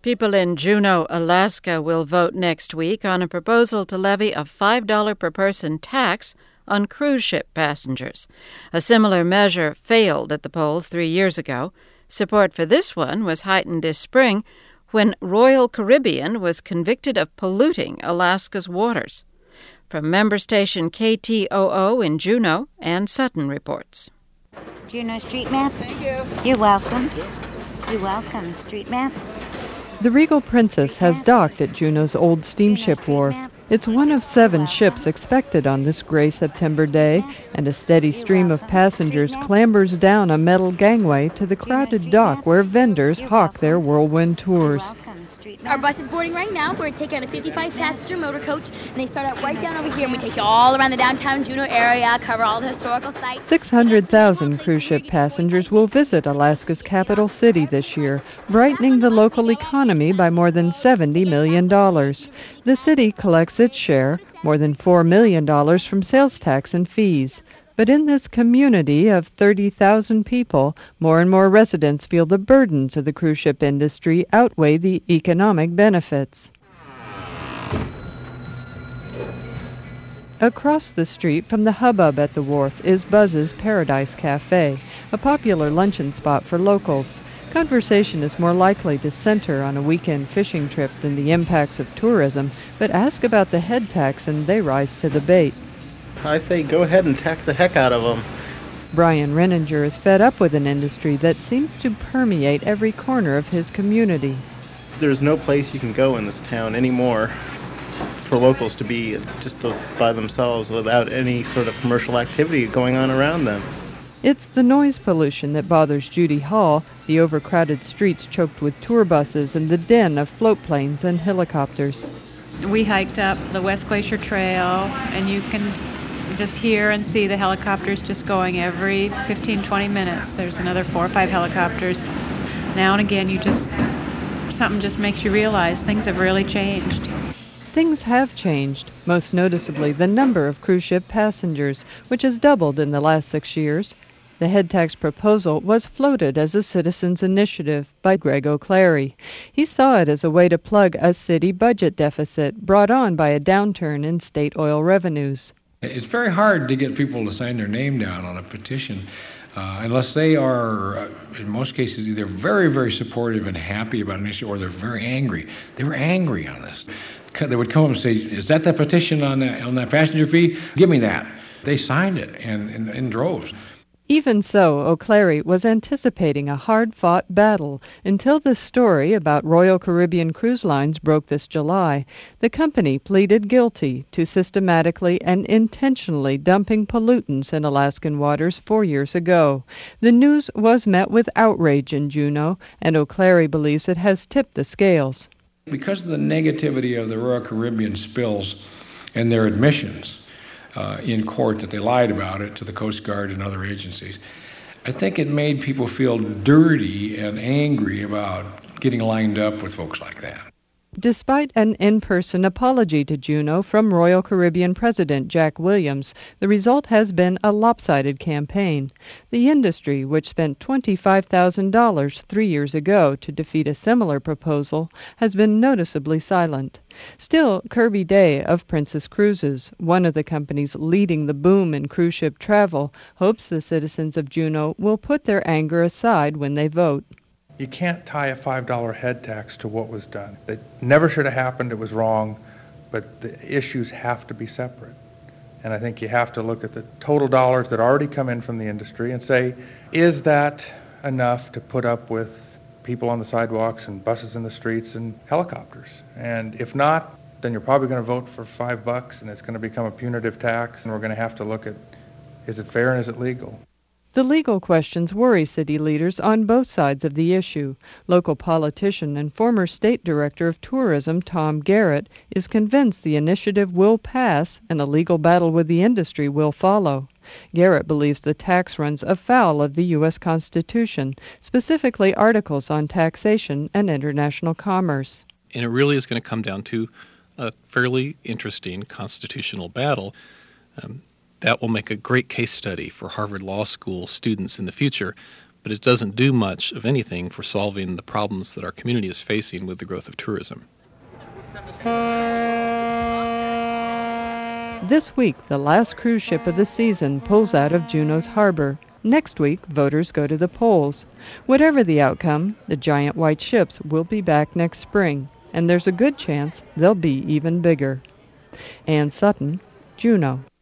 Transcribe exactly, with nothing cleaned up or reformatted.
People in Juneau, Alaska will vote next week on a proposal to levy a five dollars per person tax on cruise ship passengers. A similar measure failed at the polls three years ago. Support for this one was heightened this spring when Royal Caribbean was convicted of polluting Alaska's waters. From member station K T O O in Juneau, Ann Sutton reports. Juneau street map? Thank you. You're welcome. You're welcome. Street map? The Regal Princess has docked at Juneau's old steamship wharf. It's one of seven ships expected on this gray September day, and a steady stream of passengers clambers down a metal gangway to the crowded dock where vendors hawk their whirlwind tours. Our bus is boarding right now. We're taking a fifty-five passenger motor coach, and they start out right down over here, and we take you all around the downtown Juneau area, cover all the historical sites. six hundred thousand cruise ship passengers will visit Alaska's capital city this year, brightening the local economy by more than seventy million dollars. The city collects its share, more than four million dollars from sales tax and fees. But in this community of thirty thousand people, more and more residents feel the burdens of the cruise ship industry outweigh the economic benefits. Across the street from the hubbub at the wharf is Buzz's Paradise Cafe, a popular luncheon spot for locals. Conversation is more likely to center on a weekend fishing trip than the impacts of tourism, but ask about the head tax and they rise to the bait. I say go ahead and tax the heck out of them. Brian Renninger is fed up with an industry that seems to permeate every corner of his community. There's no place you can go in this town anymore for locals to be just by themselves without any sort of commercial activity going on around them. It's the noise pollution that bothers Judy Hall, the overcrowded streets choked with tour buses and the din of float planes and helicopters. We hiked up the West Glacier Trail, and you can just hear and see the helicopters just going every fifteen, twenty minutes. There's another four or five helicopters. Now and again, you just, something just makes you realize things have really changed. Things have changed, most noticeably the number of cruise ship passengers, which has doubled in the last six years. The head tax proposal was floated as a citizens' initiative by Greg O'Clery. He saw it as a way to plug a city budget deficit brought on by a downturn in state oil revenues. It's very hard to get people to sign their name down on a petition uh, unless they are, uh, in most cases, either very, very supportive and happy about an issue or they're very angry. They were angry on this. They would come up and say, is that the petition on that, on that passenger fee? Give me that. They signed it and in, in droves. Even so, O'Clery was anticipating a hard-fought battle until this story about Royal Caribbean Cruise Lines broke this July. The company pleaded guilty to systematically and intentionally dumping pollutants in Alaskan waters four years ago. The news was met with outrage in Juneau, and O'Clery believes it has tipped the scales. Because of the negativity of the Royal Caribbean spills and their admissions, Uh, in court that they lied about it to the Coast Guard and other agencies. I think it made people feel dirty and angry about getting lined up with folks like that. Despite an in-person apology to Juneau from Royal Caribbean President Jack Williams, the result has been a lopsided campaign. The industry, which spent twenty-five thousand dollars three years ago to defeat a similar proposal, has been noticeably silent. Still, Kirby Day of Princess Cruises, one of the companies leading the boom in cruise ship travel, hopes the citizens of Juneau will put their anger aside when they vote. You can't tie a five dollar head tax to what was done. It never should have happened, it was wrong, but the issues have to be separate. And I think you have to look at the total dollars that already come in from the industry and say, is that enough to put up with people on the sidewalks and buses in the streets and helicopters? And if not, then you're probably going to vote for five bucks and it's going to become a punitive tax, and we're going to have to look at, is it fair and is it legal? The legal questions worry city leaders on both sides of the issue. Local politician and former state director of tourism Tom Garrett is convinced the initiative will pass and a legal battle with the industry will follow. Garrett believes the tax runs afoul of the U S Constitution, specifically articles on taxation and international commerce. And it really is going to come down to a fairly interesting constitutional battle. Um, That will make a great case study for Harvard Law School students in the future. but it doesn't do much of anything for solving the problems that our community is facing with the growth of tourism. This week, the last cruise ship of the season pulls out of Juneau's harbor. Next week, voters go to the polls. Whatever the outcome, the giant white ships will be back next spring, and there's a good chance they'll be even bigger. Ann Sutton, Juneau.